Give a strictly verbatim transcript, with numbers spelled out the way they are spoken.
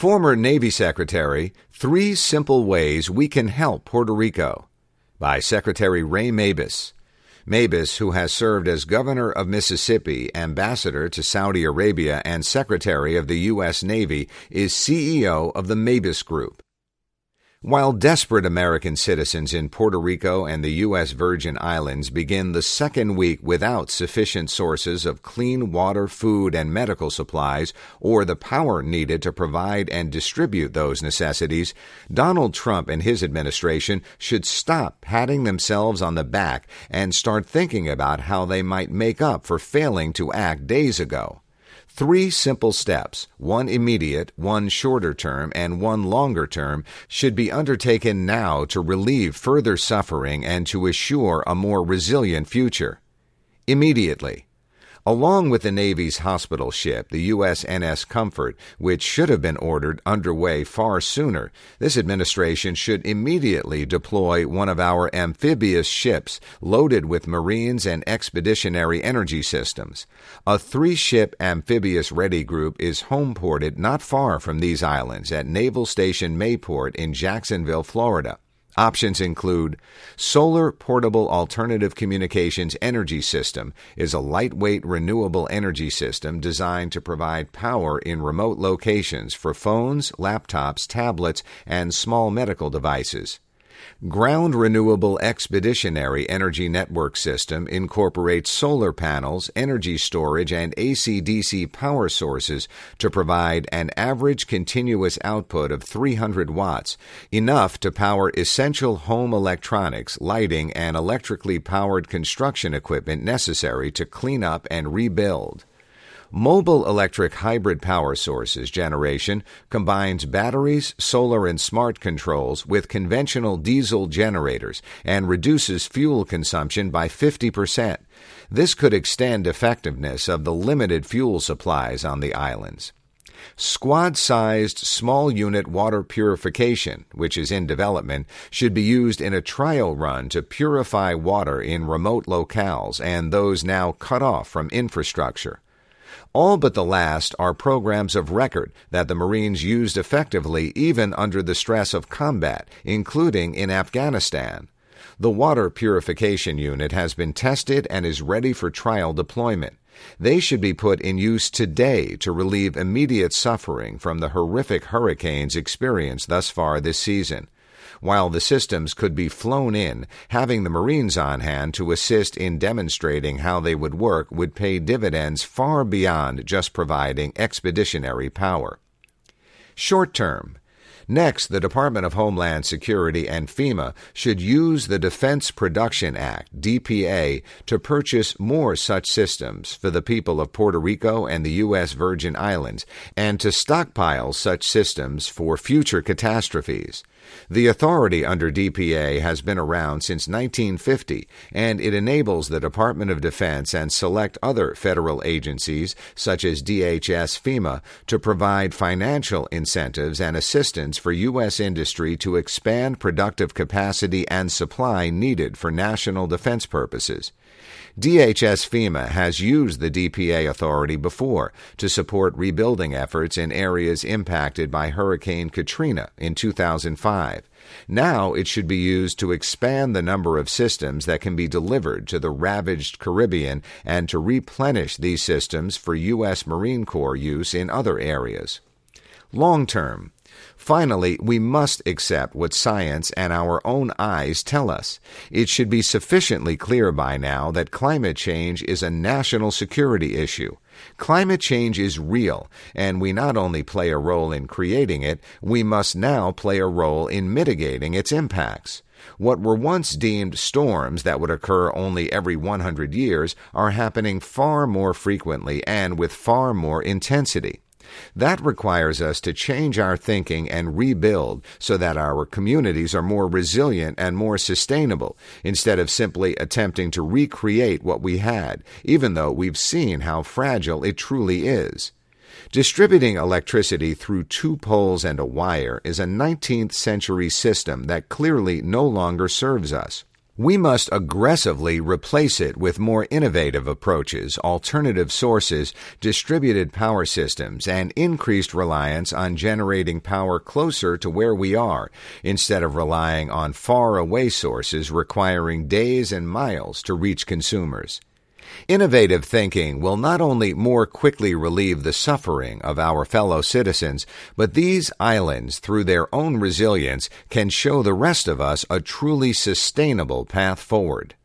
Former Navy Secretary, Three Simple Ways We Can Help Puerto Rico, by Secretary Ray Mabus. Mabus, who has served as Governor of Mississippi, Ambassador to Saudi Arabia, and Secretary of the U S Navy, is C E O of the Mabus Group. While desperate American citizens in Puerto Rico and the U S Virgin Islands begin the second week without sufficient sources of clean water, food, and medical supplies, or the power needed to provide and distribute those necessities, Donald Trump and his administration should stop patting themselves on the back and start thinking about how they might make up for failing to act days ago. Three simple steps, one immediate, one shorter term, and one longer term, should be undertaken now to relieve further suffering and to assure a more resilient future. Immediately. Along with the Navy's hospital ship, the U S N S Comfort, which should have been ordered underway far sooner, this administration should immediately deploy one of our amphibious ships loaded with Marines and expeditionary energy systems. A three-ship amphibious ready group is home-ported not far from these islands at Naval Station Mayport in Jacksonville, Florida. Options include Solar Portable Alternative Communications Energy System is a lightweight renewable energy system designed to provide power in remote locations for phones, laptops, tablets, and small medical devices. Ground Renewable Expeditionary Energy Network System incorporates solar panels, energy storage, and A C D C power sources to provide an average continuous output of three hundred watts, enough to power essential home electronics, lighting, and electrically powered construction equipment necessary to clean up and rebuild. Mobile electric hybrid power sources generation combines batteries, solar, and smart controls with conventional diesel generators and reduces fuel consumption by fifty percent. This could extend effectiveness of the limited fuel supplies on the islands. Squad-sized small unit water purification, which is in development, should be used in a trial run to purify water in remote locales and those now cut off from infrastructure. All but the last are programs of record that the Marines used effectively even under the stress of combat, including in Afghanistan. The water purification unit has been tested and is ready for trial deployment. They should be put in use today to relieve immediate suffering from the horrific hurricanes experienced thus far this season. While the systems could be flown in, having the Marines on hand to assist in demonstrating how they would work would pay dividends far beyond just providing expeditionary power. Short term. Next, the Department of Homeland Security and FEMA should use the Defense Production Act, D P A, to purchase more such systems for the people of Puerto Rico and the U S Virgin Islands, and to stockpile such systems for future catastrophes. The authority under D P A has been around since nineteen fifty, and it enables the Department of Defense and select other federal agencies, such as D H S FEMA, to provide financial incentives and assistance for U S industry to expand productive capacity and supply needed for national defense purposes. D H S FEMA has used the D P A authority before to support rebuilding efforts in areas impacted by Hurricane Katrina in two thousand five. Now it should be used to expand the number of systems that can be delivered to the ravaged Caribbean and to replenish these systems for U S Marine Corps use in other areas. Long term. Finally, we must accept what science and our own eyes tell us. It should be sufficiently clear by now that climate change is a national security issue. Climate change is real, and we not only play a role in creating it, we must now play a role in mitigating its impacts. What were once deemed storms that would occur only every one hundred years are happening far more frequently and with far more intensity. That requires us to change our thinking and rebuild so that our communities are more resilient and more sustainable, instead of simply attempting to recreate what we had, even though we've seen how fragile it truly is. Distributing electricity through two poles and a wire is a nineteenth century system that clearly no longer serves us. We must aggressively replace it with more innovative approaches, alternative sources, distributed power systems, and increased reliance on generating power closer to where we are, instead of relying on far-away sources requiring days and miles to reach consumers. Innovative thinking will not only more quickly relieve the suffering of our fellow citizens, but these islands, through their own resilience, can show the rest of us a truly sustainable path forward.